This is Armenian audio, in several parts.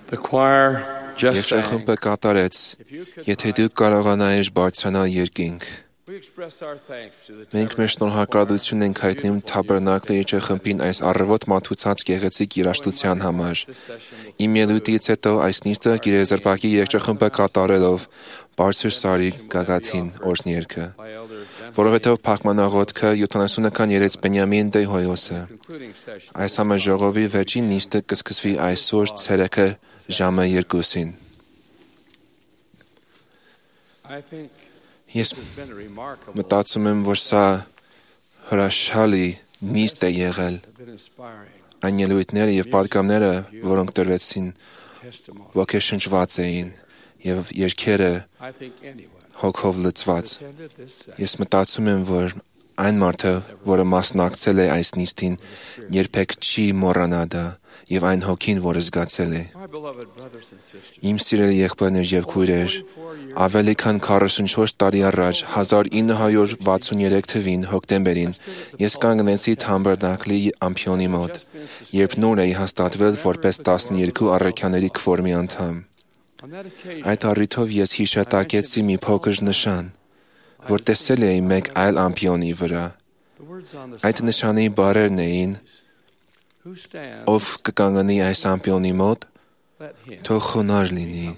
The choir just sang. Երջախմբը կատարեց, եթե դու կարողանայիր բարձրանալ երկինք։ We express our thanks to the Մենք մեր շնորհակալություն ենք հայտնում Թաբերնակլի երջախմբին այս առավոտ մատուցած գեղեցիկ երաժշտության համար։ Իմ ելույթից հետո այս նիստը գիրեզրպակի երջախմբը կատարելով բարձր սարի գագաթին օրհներգը, որովհետև փակմանաղոթքը 70-ական երեց Բենյամին Դեհոյոսը։ Այս համաժողովի վերջին նիստը կսկսվի այսօր ցերեկը ժամը 2-ին։ I think Ես it's been a remarkable, մտածում եմ, որ սա հրաշալի նիստ է եղել։ been inspiring Այն ելույթները եւ պատգամները, որոնք տրվեցին, testimony. ոգեշնչված էին եւ երգերը I think anyone հոգով լցված։ attended this session Ես մտածում եմ, որ այն մարդը, որը մասնակցել է այս նիստին, երբեք չի մոռանա դա եւ այն հոգին, որը զգացել է։ My beloved brothers and sisters, Իմ սիրելի եղբայրներ եւ քույրեր, ավելի քան 44 տարի առաջ 1963 թվին հոկտեմբերին ես կանգնեցի Թաբերնակլի ամփիոնի մոտ, երբ նոր էի հաստատվել որպես 12 առաքյաների քվորմի անդամ։ on that occasion, Այդ առիթով ես հիշատակեցի մի փոքր նշան, որ տեսել էի մեկ այլ ամփիոնի վրա։ the words on the Այդ նշանի բառերն էին. who stands, Ով կկանգնի այս ամփիոնի մոտ, let him. թող խոնարհ լինի։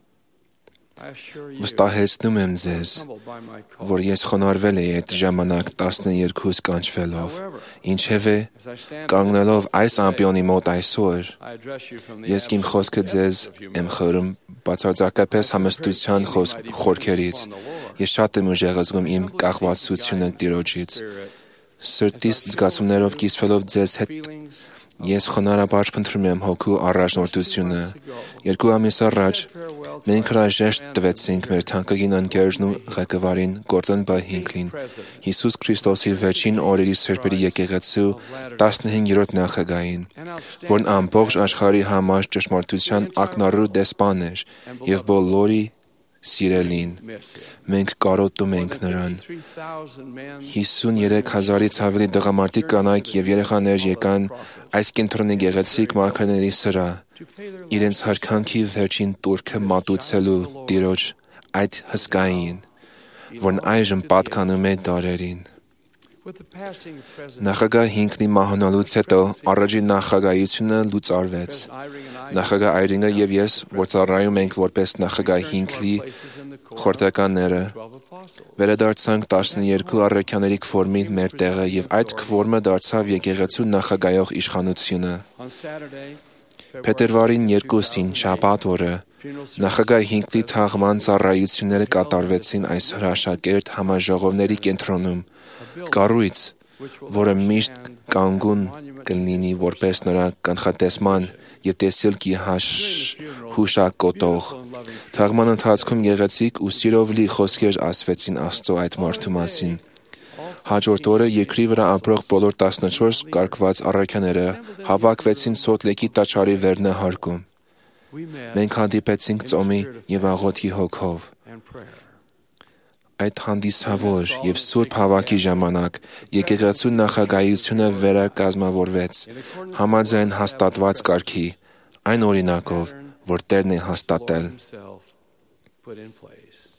I assure you, Վստահեցնում եմ ձեզ, humbled by my call. որ ես խոնարհվել էի այդ ժամանակ 12 կանչվելով։ Ինչևէ, As I stand կանգնելով այս ամփիոնի մոտ այսօր, I address you from the ես իմ խոսքը ձեզ եմ խորում բացարձակապես համստության խորքերից։ Ես շատ եմ ուժեղացնում իմ կախվածությունը Տիրոջից։ Սրտիս զգացումներով կիսվելով ձեզ հետ feelings. ես խոնարհաբար փնտրում եմ հոգու առաջնորդությունը։ 2 ամիս առաջ մենք հրաժեշտ տվեցինք մեր թանկագին ընկերն ու ղեկավարին Գորդոն Բահինքլին, Հիսուս Քրիստոսի վերջին օրերի սրբերի եկեղեցու 15-րդ նախագահին, որն ամբողջ աշխարհի համար ճշմարտության ակնառու դեսպան էր եւ բոլորի սիրելին։ Մենք կարոտում ենք նրան։ 3,000 men 53,000-ից ավելի տղամարդիկ կանայք եւ երեխաներ եկան այս կենտրոնի գեղեցիկ մարգարեների սրա, to pay their իրենց հարկանքի վերջին տուրքը մատուցելու Տիրոջ այդ հսկային, որն այժմ պատկանում է դարերին։ with the passing of President Նախագահ Հինքլի մահանալուց հետո առաջին նախագահությունը լուծարվեց։ Eyring and I Նախագահ Այրինգը եւ ես, որ ծառայում ենք որպես նախագահ Հինքլի places in the court խորհրդականները, 12 apostles. վերադարձանք 12 առաքյաների քվորմի մեր տեղը եւ այդ քվորմը դարձավ եկեղեցու նախագահող իշխանությունը։ On Saturday, Փետրվարին 2-ին շաբաթ օրը նախագահ Հինքլի թաղման ծառայությունները կատարվեցին այս հրաշագերտ համաժողովների կենտրոնում, կառույց, որը միշտ կանգուն կլինի որպես նրա կանխատեսման եւ տեսիլքի հուշակոտող։ Թաղման ընթացքում գեղեցիկ ու սիրով լի խոսքեր ասվեցին Աստծո այդ մարդու մասին։ Հաջորդ օրը երկրի վրա ապրող բոլոր 14 կարգված առաքյաները հավաքվեցին Սոթլեքի տաճարի վերնահարկում։ we met Մենք հանդիպեցինք ծոմի եւ աղոթքի հոգով։ and prayer. Այդ հանդիսավոր եւ սուրբ հավաքի ժամանակ եկեղեցու նախագահությունը վերակազմավորվեց համաձայն հաստատված կարգի, այն օրինակով, որ Տերն է հաստատել։ Himself put in place.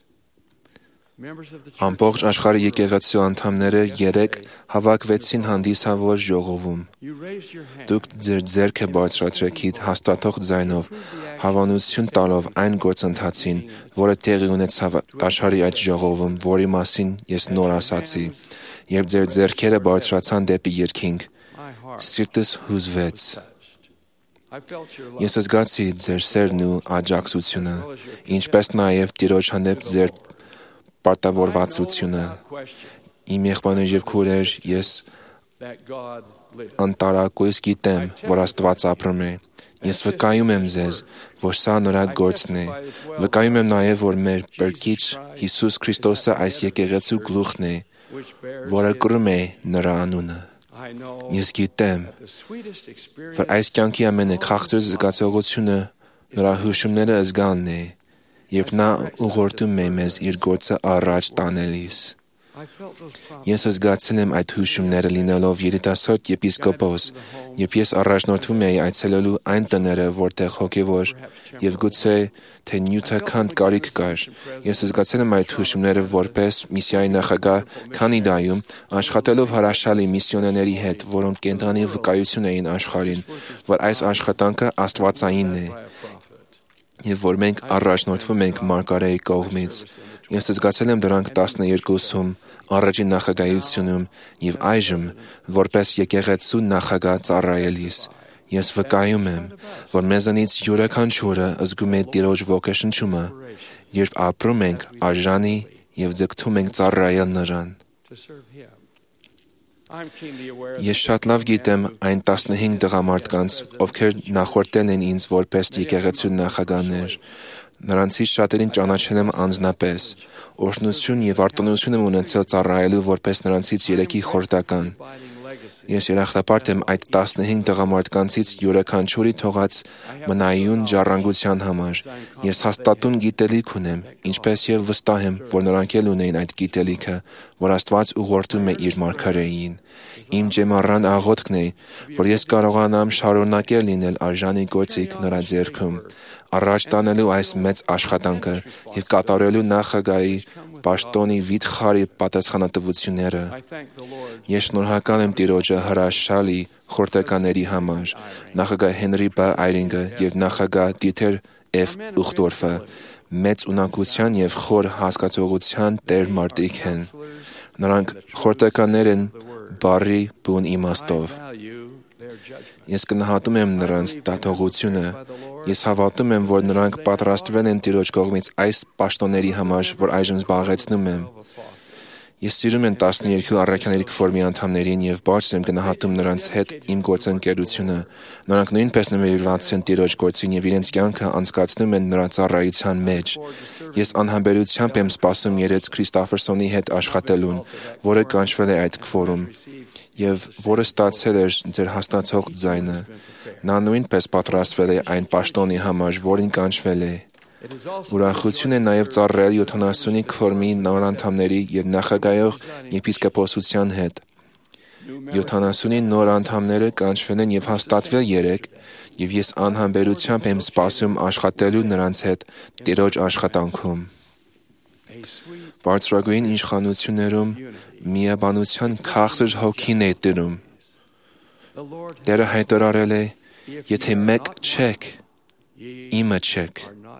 Members of the church Ամբողջ աշխարհի եկեղեցու անդամները 3 հավաքվեցին հանդիսավոր ժողովում։ you raised your hand Դուք ձեր ձեռքը բարձրացրեցիք հաստատող ձայնով, հավանություն տալով այն գործընթացին, որը տեղի ունեցավ տաճարի այդ ժողովում, որի մասին ես նոր ասացի, երբ ձեր ձեռքերը բարձրացան դեպի երկինք, my heart սիրտս հուզվեց։ touched. I felt your love. Ես զգացի ձեր սերն ու աջակցությունը, ինչպես նաև Տիրոջ հանդեպ ձեր պարտավորվածությունը։ Question Իմ եղբայրներ եւ քույրեր, ես that God lives. անտարակույս գիտեմ, որ Աստված ապրում է։ Ես վկայում եմ ձեզ, որ սա նրա գործն է։ Վկայում եմ նաև, որ մեր Փրկիչ Հիսուս Քրիստոսը այս եկեղեցու գլուխն է, which bears որը կրում է նրա անունը։ I know Ես գիտեմ, the sweetest experience որ այս կյանքի ամենաքաղցր զգացողությունը նրա հուշումները զգալն է, երբ նա ուղղորդում է մեզ իր գործը առաջ տանելիս։ Ես զգացել եմ այդ հուշումները լինելով երիտասարդ եպիսկոպոս, երբ ես առաջնորդվում էի այցելելու այն տները, որտեղ հոգևոր եւ գուցե թե նյութական կարիք կար։ Ես զգացել եմ այդ հուշումները որպես միսիայի նախագահ Կանադայում, աշխատելով հրաշալի միսիոներների հետ, որոնք կենտրոնի վկայություն էին աշխարհին, որ այս աշխատանքը աստվածային է, եւ որ մենք առաջնորդվում ենք Մարգարեի կողմից։ Ես զգացել եմ դրանք 12-ում, առաջին նախագահությունում եւ այժմ, որպես եկեղեցու նախագահ ծառայելիս։ Ես վկայում եմ, որ մեզանից յուրաքանչյուրը զգում է Տիրոջ ոգեշնչումը, երբ ապրում ենք արժանի եւ ձգտում ենք ծառայել նրան։ Ես շատ լավ գիտեմ այն 15 տղամարդկանց, ովքեր նախորդել են ինձ որպես եկեղեցու նախագահներ։ Նրանցից շատերին ճանաչել եմ անձնապես։ Օրհնություն եւ արտոնություն եմ ունեցել ծառայելու որպես նրանցից 3-ի խորհրդական։ Ես երախտապարտ եմ այդ 15 տղամարդկանցից յուրաքանչյուրի թողած մնայուն ժառանգության համար։ Ես հաստատուն գիտելիք ունեմ, ինչպես եւ վստահ եմ, որ նրանք էլ ունեն այդ գիտելիքը, որ Աստված ուղղորդում է իր մարգարեին։ Իմ ջեմառան աղոթքն է, որ ես կարողանամ շարունակել լինել արժանի գործիք նրա ձեռքում, առաջ տանելու այս մեծ աշխատանքը եւ կատարելու նախագահի պաշտոնի վիթխարի պատասխանատվությունները։ Ես շնորհակալ եմ Տիրոջը հրաշալի խորհրդականների համար, նախագահ Հենրի B. Այրինգը եւ նախագահ Դիթեր F. Ուխտորֆը, մեծ ունակության եւ խոր հասկացողության տեր մարդիկ են։ Նրանք խորհրդականներ են բառի բուն իմաստով։ Ես գնահատում եմ նրանց դատողությունը։ Ես հավատում եմ, որ նրանք պատրաստվել են Տիրոջ կողմից այս պաշտոնների համար, որ այժմ զբաղեցնում եմ։ Ես սիրում եմ 12 առաքյաների քֆորմի անդամներին եւ բարձր եմ գնահատում նրանց հետ իմ գործընկերությունը։ Նրանք նույնպես նվիրված են Տիրոջ գործին եւ իրենց կյանքը անցկացնում են նրա ծառայության մեջ։ Ես անհամբերությամբ եմ սպասում Երեց Քրիստոֆերսոնի հետ աշխատելուն, որը կանչվել է այդ քֆորում եւ որը ստացել էր ձեր հաստացող ձայնը։ Նա նույնպես պատրաստվել է այն պաշտոնի համար, որին կանչվել է։ Ուրախություն է նաև ծառայել 70-ի քֆորմի նոր անդամների եւ նախագահող եպիսկոպոսության հետ։ 70-ի նոր անդամները կանչվել են եւ հաստատվել 3, եւ ես անհամբերությամբ եմ սպասում աշխատելու նրանց հետ Տիրոջ աշխատանքում։ Բարձրագույն իշխանություններում միաբանության քաղցր հոգին է տիրում։ Տերը հայտարարել է. եթե մեկ չեք, իմը չեք։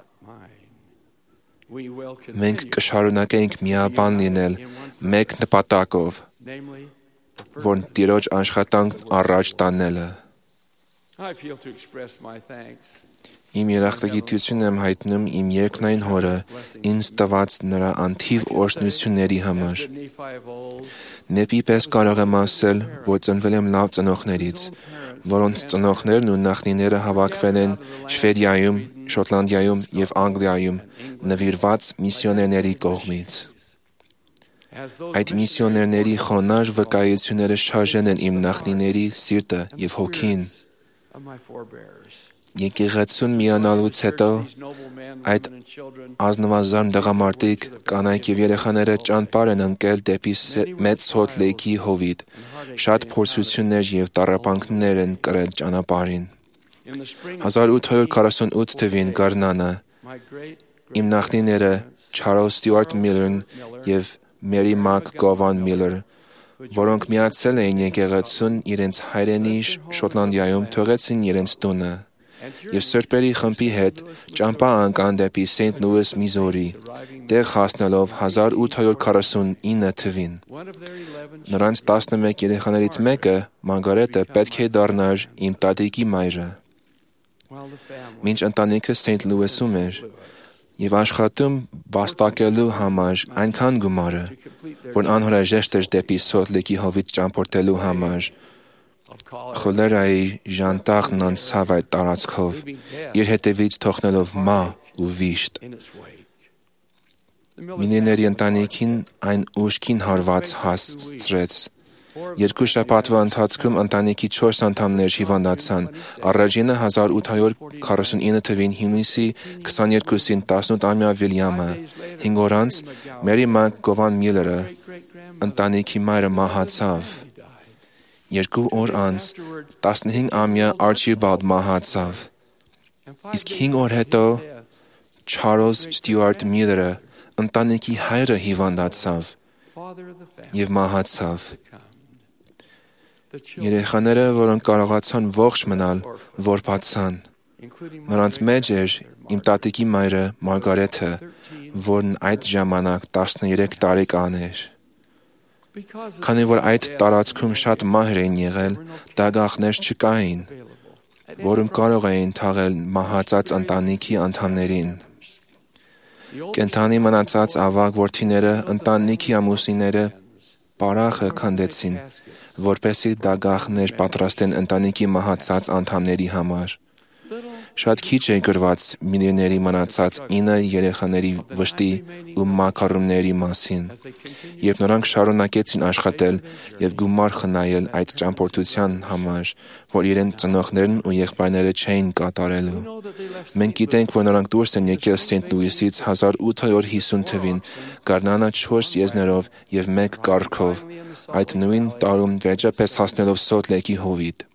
Մենք կշարունակենք միաբան լինել մեկ նպատակով, որ Տիրոջ աշխատանք առաջ տանելը։ Իմ երախտագիտությունն եմ հայտնում իմ երկնային Հորը ինձ տված նրա անթիվ օրհնությունների համար։ Նեպի պես կարող եմ ասել, որ ծնվել եմ լավ ծնողներից, որոնց ծնողներն ու նախնիները հավաքվել են Շվեդիայում, Շոտլանդիայում եւ Անգլիայում նվիրված միսիոներների կողմից։ Այդ միսիոներների խոնարհ վկայությունները շարժեն են իմ նախնիների սիրտը եւ հոգին։ Եկեղեցուն միանալուց հետո այդ ազնվազան տղամարդիկ, կանայք եւ երեխաները ճանապարհ են ընկել դեպի մեծ Սոլտ Լեյքի հովիտ։ Շատ փորձություններ եւ տառապանքներ են կրել ճանապարհին։ 1848 թվին գարնանը իմ նախնիները Չարլզ Ստյուարտ Միլլերն եւ Մերի Մակ Գովան Միլլեր, որոնք միացել էին եկեղեցուն իրենց հայրենի Շոտլանդիայում, թողեցին իրենց տունը եւ սրբերի խմբի հետ ճամփա անցան դեպի Սենթ Լուիս, Միզուրի, տեղ հասնելով 1849 թվին։ Նրանց 11 երեխաներից մեկը, Մարգարետը, պետք է դառնար իմ տատիկի մայրը։ Մինչ ընտանիքը Սենթ Լուիսում էր եւ աշխատում վաստակելու համար այնքան գումարը, որ անհրաժեշտ էր դեպի Սոլտ Լեյքի հովիտ ճամփորդելու համար, խոլերայի ժանտաղն անցավ այդ տարածքով, իր հետևից թողնելով մահ ու վիշտ։ Մինիների ընտանիքին այն ուժքին հարված հասցրեց։ 2 շաբաթվա ընթացքում ընտանիքի 4 անդամներ հիվանդացան։ Առաջինը 1849 թվին հունիսի 22-ին 18-ամյա Վիլյամը, 5 օր անց Մերի Մակ Գովան Միլլերը, ընտանիքի մայրը մահացավ։ 2 օր անց 15-ամյա Archibald մահացավ։ Իսկ 5 օր հետո Charles Stuart Miller-ը, ընտանիքի հայրը, հիվանդացավ եւ մահացավ։ Երեխաները, որոնք կարողացան ողջ մնալ, որբացան։ Նրանց մեջ էր իմ տատիկի մայրը Մարգարեթը, որն այդ ժամանակ 13 տարեկան էր։ Քանի որ այդ տարածքում շատ մահեր էին եղել, դագաղներ չկային, որում կարող էին թաղել մահացած ընտանիքի անդամներին։ Կենդանի մնացած ավագ որդիները ընտանիքի ամուսինները պարախը քանդեցին, որպեսզի դագաղներ պատրաստեն ընտանիքի մահացած անդամների համար։ Շատ քիչ է գրված միլիոների մնացած 9 երեխաների վշտի ու մաքարումների մասին, երբ նրանք շարունակեցին աշխատել եւ գումար խնայել այդ ճամփորդության համար, որ իրենց ծնողներն ու եղբայրները չէին կատարելու։ Մենք գիտենք, որ նրանք դուրս են եկել Սենթ Լուիսից 1850 թվին, գարնանը 4 եզներով եւ 1 կառքով, այդ նույն տարում վերջապես հասնելով Սոլտ Լեյքի հովիտ։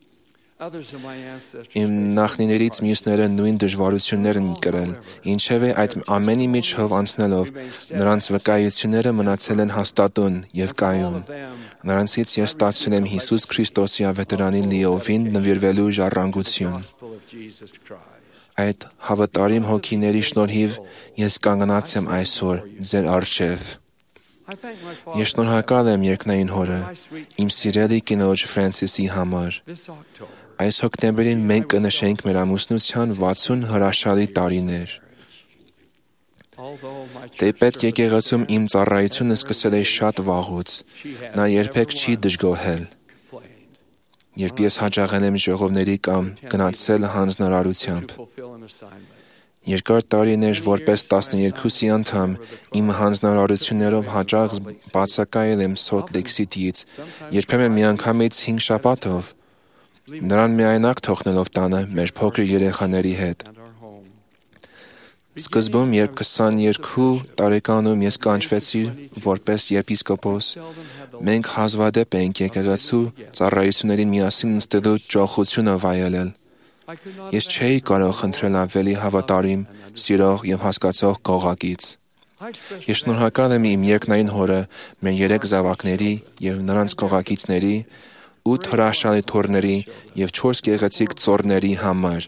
Իմ նախնիներից մյուսները նույն դժվարություններ են կրել, ինչևէ այդ ամենի միջով անցնելով, նրանց վկայությունները մնացել են հաստատուն եւ կայուն։ Նրանցից ես ստացել եմ Հիսուս Քրիստոսի ավետարանի լիովին նվիրվելու ժառանգություն։ Այդ հավատարիմ հոգիների շնորհիվ ես կանգնած եմ այսօր ձեր առջև։ Ես շնորհակալ եմ երկնային Հորը, իմ սիրելի կինոջ Ֆրանսիսի համար։ Այս հոկտեմբերին մենք կնշենք մեր ամուսնության 60 հրաշալի տարիներ։ Թեպետ եկեղեցում իմ ծառայությունը սկսել է շատ վաղուց, նա երբեք չի դժգոհել։ Երբ ես հաճախել եմ ժողովների կամ գնացել հանձնարարությամբ։ Երկար տարիներ որպես 12-ի անդամ իմ հանձնարարություններով հաճախ բացակայել եմ Սոլտ Լեյք Սիթիից, երբեմն միանգամից 5 շաբաթով, նրան միայնակ թողնելով տանը մեր փոքր երեխաների հետ։ Սկզբում, երբ 22 տարեկանում ես կանչվեցի որպես եպիսկոպոս, մենք հազվադեպ էինք եկեղեցու ծառայություններին միասին նստելու ճոխությունը վայելել։ Ես չէի կարող խնդրել ավելի հավատարիմ, սիրող եւ հասկացող կողակից։ Ես շնորհակալ եմ իմ երկնային Հորը, մեր 3 զավակների եւ նրանց կողակիցների, 8 հրաշալի թոռների եւ 4 գեղեցիկ ծոռների համար։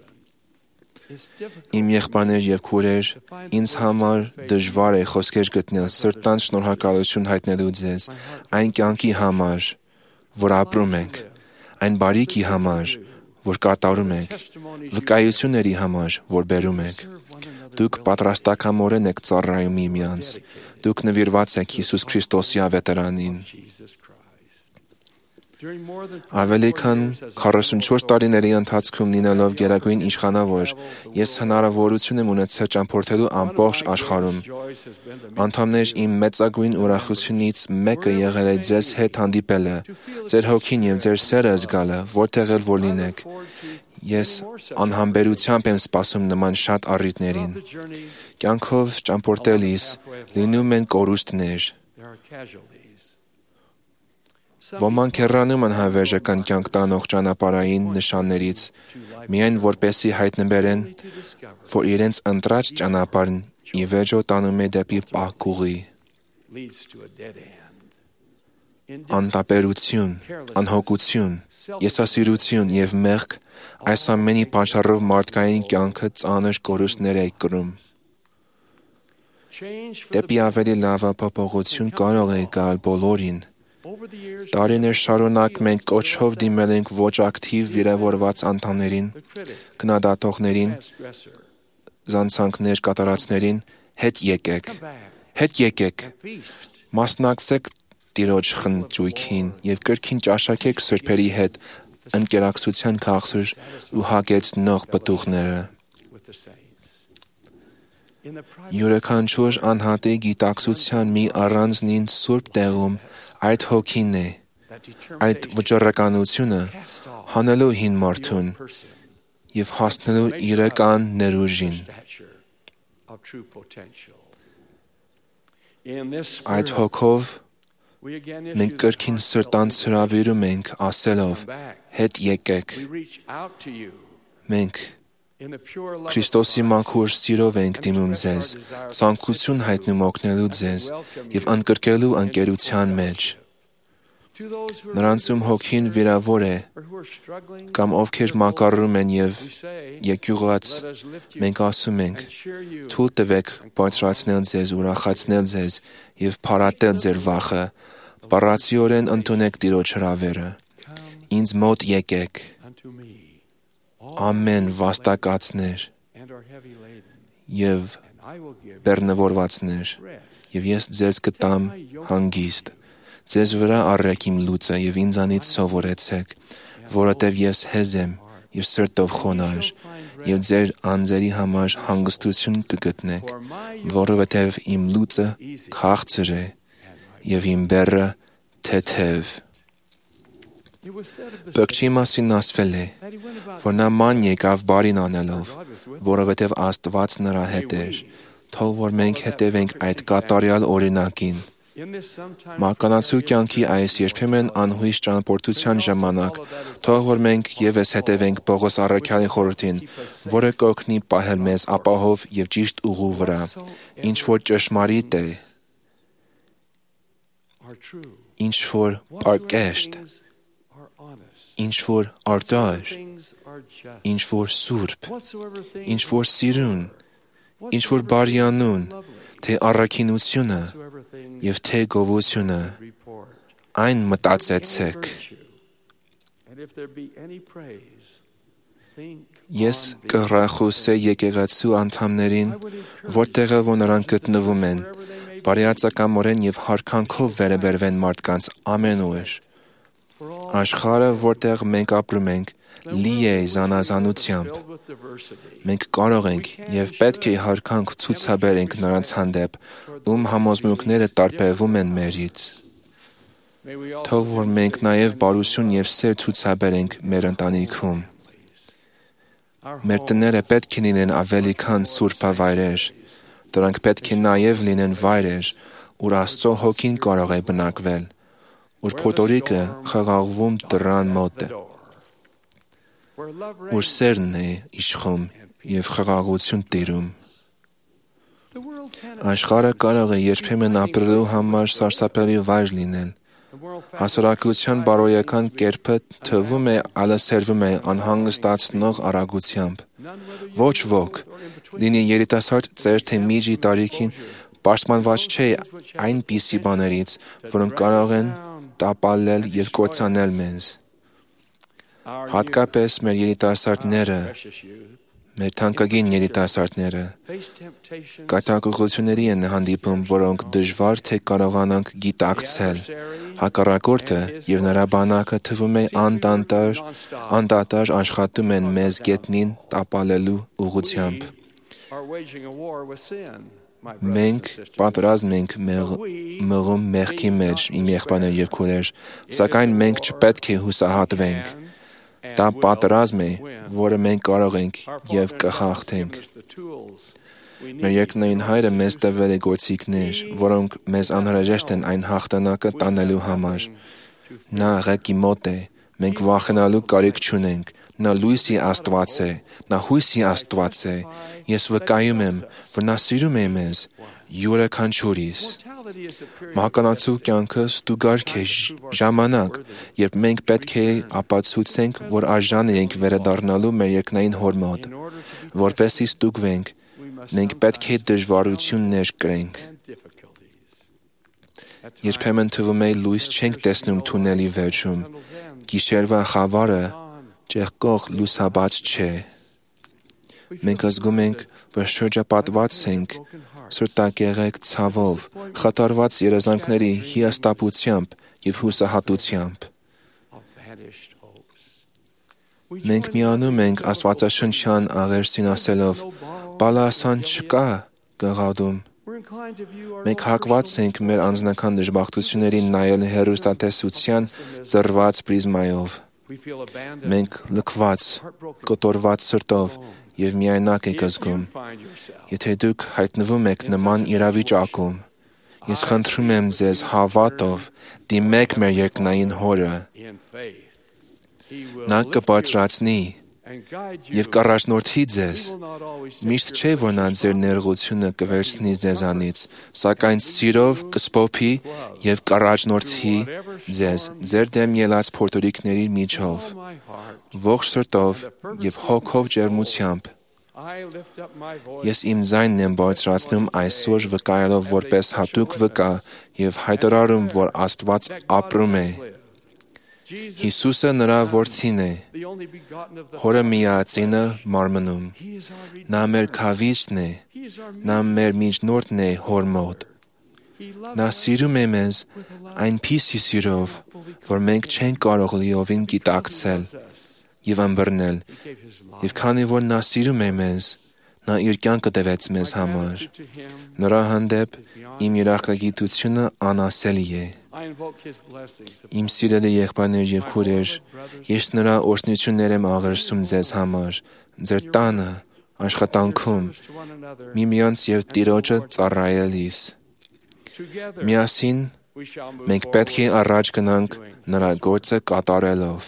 Իմ եղբայրներ եւ քույրեր, ինձ համար դժվար է խոսքեր գտնել սրտանց շնորհակալություն հայտնելու ձեզ այն կյանքի համար, որ ապրում ենք, այն բարիքի համար, որ կատարում ենք, վկայությունների համար, որ բերում ենք։ Դուք պատրաստակամորեն եք ծառայում միմյանց։ Դուք նվիրված եք Հիսուս Քրիստոսի ավետարանին։ Ավելի քան 44 տարիների ընթացքում լինելով գերագույն իշխանավոր, ես հնարավորություն եմ ունեցել ճամփորդելու ամբողջ աշխարհում։ Անդամներ, իմ մեծագույն ուրախությունից մեկը եղել է ձեզ հետ հանդիպելը, ձեր հոգին եւ ձեր սերը զգալը, որտեղ էլ որ լինեք։ Ես անհամբերությամբ եմ սպասում նման շատ առիթներին։ Կյանքով ճամփորդելիս լինում են կորուստներ։ Ոմանք հեռանում են հավերժական կյանք տանող ճանապարհային նշաններից, միայն որպեսզի հայտնաբերեն, որ իրենց ընտրած ճանապարհն ի վերջո տանում է դեպի պահկուղի։ Անտարբերություն, անհոգություն, եսասիրություն եւ մեղք այս ամենի պատճառով մարդկային կյանքը ծանր կորուստներ է կրում։ Դեպի ավելի լավ փոփոխություն կարող է գալ բոլորին։ Տարիներ շարունակ մենք կոչով դիմել ենք ոչ ակտիվ վիրավորված անդամներին, քննադատողներին, զանցանքներ կատարածներին, հետ եկեք, մասնակցեք Տիրոջ խնճույքին եւ կրկին ճաշակեք սրբերի հետ ընկերակցության քաղցր ու հագեցնող պտուղները։ Յուրաքանչյուր անհատի գիտակցության մի առանձնին սուրբ տեղում այդ հոգին է, այդ վճռականությունը հանելու հին մարդուն եւ հասնելու իրական ներուժին։ Այդ հոգով, Մենք կրկին սրտանց հրավիրում ենք ասելով. հետ եկեք։ Մենք Քրիստոսի մաքուր սիրով ենք դիմում ձեզ, ցանկություն հայտնում օգնելու ձեզ եւ ընդգրկելու ընկերության մեջ։ Նրանց ում հոգին վիրավոր է, կամ ովքեր մակարում են եւ եկյուղած, մենք ասում ենք. թույլ տվեք բարձրացնել ձեզ, ուրախացնել ձեզ եւ փառատել ձեր վախը, բառացիորեն ընդունեք Տիրոջ հրավերը։ Ինձ մոտ եկեք, ամեն վաստակածներ եւ բեռնավորվածներ, եւ ես ձեզ կտամ հանգիստ։ Ձեզ վրա առեք իմ լուծը եւ ինձանից սովորեցեք, որովհետեւ ես հեզ եմ եւ սրտով խոնարհ, եւ ձեր անձերի համար հանգստություն կգտնեք, որովհետեւ իմ լուծը քաղցր է եւ իմ բեռը թեթև։ Բկչի մասին ասվել է, որ նա ման եկավ բարին անելով, որովհետև Աստված նրա հետ էր։ Թող որ մենք հետևենք այդ կատարյալ օրինակին։ Մականացու կյանքի այս երբեմն անհույս ճանապարհորդության ժամանակ, թող որ մենք ևս հետևենք Պողոս առաքյալի խորհրդին, որը կօգնի պահել մեզ ապահով եւ ճիշտ ուղու վրա, ինչ որ ճշմարիտ է, ինչ որ պարկեշտ, ինչ որ արդար, ինչ որ սուրբ, ինչ որ սիրուն, ինչ որ բարյանուն, թե առաքինությունը եւ թե գովությունը, այն մտածեցեք։ Ես կհրախուսեի եկեղեցու անդամներին, որտեղը որ նրանք գտնվում են, բարիացակամորեն եւ հարկանքով վերաբերվեն մարդկանց ամենուր։ Աշխարհը, որտեղ մենք ապրում ենք, լի է զանազանությամբ։ Մենք կարող ենք եւ պետք է հարկանք ցուցաբերենք նրանց հանդեպ, ում համոզմունքները տարբերվում են մերից։ Թող որ մենք նաեւ բարություն եւ սեր ցուցաբերենք մեր ընտանիքում։ Մեր տները պետք է լինեն ավելի քան սուրբավայրեր։ Դրանք պետք է նաեւ լինեն վայրեր, ուր Աստծո հոգին կարող է բնակվել, ուր փոթորիկը խաղաղվում դռան մոտ է, ուր սերն է իշխում եւ խաղաղություն տիրում։ Աշխարհը կարող է երբեմն ապրելու համար սարսափելի վայր լինել։ Հասարակության բարոյական կերպը թվում է ալսերվում է անհանգստացնող արագությամբ։ Ոչ ոք, լինի երիտասարդ ծեր թե միջի տարիքին, պաշտպանված չէ այնպիսի բաներից, որոնք կարող են տապալել եւ կործանել մեզ։ Հատկապես մեր երիտասարդները, մեր թանկագին երիտասարդները կատակողությունների են հանդիպում, որոնք դժվար թե կարողանանք գիտակցել։ Հակառակորդը եւ նրա բանակը թվում է անդադար աշխատում են մեզ գետնին տապալելու ուղղությամբ։ Մենք պատրաստ ենք մղում մեղքի մեջ, իմ եղբայրներ եւ քույրեր, սակայն մենք չպետք է հուսահատվենք։ Դա պատրաստ է, որը մենք կարող ենք եւ կխախտենք։ Մեր երկնային Հայրը մեզ տվել է գործիքներ, որոնք մեզ անհրաժեշտ են այն հաղթանակը տանելու համար։ Նա ղեկի մոտ է, մենք վախենալու կարիք չունենք։ Նա լույսի Աստված է, նա հույսի Աստված է։ Ես վկայում եմ, որ նա սիրում է մեզ, յուրաքանչյուրիս։ Մահկանացու կյանքը ստուգարք է ժամանակ, երբ մենք պետք է ապացուցենք, որ արժան ենք վերադառնալու մեր երկնային Հոր մոտ։ Որպեսզի ստուգվենք, մենք պետք է դժվարություններ կրենք։ Երբեմն թվում է լույս չենք տեսնում թունելի վերջում։ Գիշերվա խավարը ճեղքող լուսաբաց չէ։ Մենք զգում ենք, որ շրջապատված ենք սրտակեղեկ ցավով, խաթարված երազանքների հիասթափությամբ եւ հուսահատությամբ։ Մենք միանում ենք Աստվածաշնչյան աղերսին ասելով. «Բալասան չկա գաղադում»։ Մենք հակված ենք մեր անձնական դժբախտություններին նայել հեռուստատեսության ծռված պրիզմայով։ Մենք լքված, կոտորված սրտով եւ միայնակ եք զգում։ Եթե դուք հայտնվում եք նման իրավիճակում, Ես խնդրում եմ ձեզ հավատով դիմեք մեր երկնային Հորը։ Նա կբարձրացնի եւ կառաջնորդի ձեզ։ Միշտ չէ, որ նա ձեր ներողությունը կվերցնի ձեզանից, սակայն սիրով կսփոփի եւ կառաջնորդի ձեզ ձեր դեմ ելած փորձորիկների միջով, ողջ սրտով եւ հոգով ջերմությամբ։ Ես իմ ձայնն եմ բարձրացնում այսօր վկայելով որպես հատուկ վկա եւ հայտարարում, որ Աստված ապրում է։ Հիսուսը նրա որդին է, Հորը միածինը մարմնում։ Նա մեր քավիճն է, նա մեր միջնորդն է Հոր մոտ։ Նա սիրում է մեզ այնպիսի սիրով, որ մենք չենք կարող լիովին գիտակցել եւ ըմբռնել, եւ քանի որ նա սիրում է մեզ, նա իր կյանքը տվեց մեզ համար։ Նրա հանդեպ իմ երախտագիտությունը անասելի է։ Իմ սիրելի եղբայրներ եւ քույրեր, ես նրա օրհնություններ եմ աղերսում ձեզ համար, ձեր տանը, աշխատանքում, միմյանց եւ Տիրոջը ծառայելիս։ Միասին մենք պետք է առաջ գնանք նրա գործը կատարելով։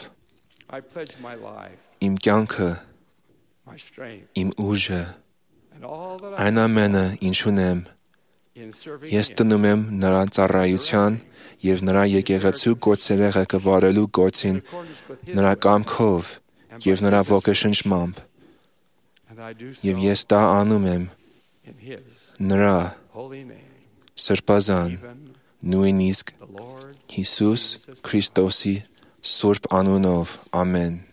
Իմ կյանքը, իմ ուժը, այն ամենը, ինչ ունեմ, ես տնում եմ նրա ծառայության եւ նրա եկեղեցու գործերը ղեկավարելու գործին նրա կամքով եւ նրա ոգեշնչմամբ։ Եվ ես դա անում եմ նրա սրբազան, նույնիսկ Հիսուս Քրիստոսի սուրբ անունով։ Ամեն։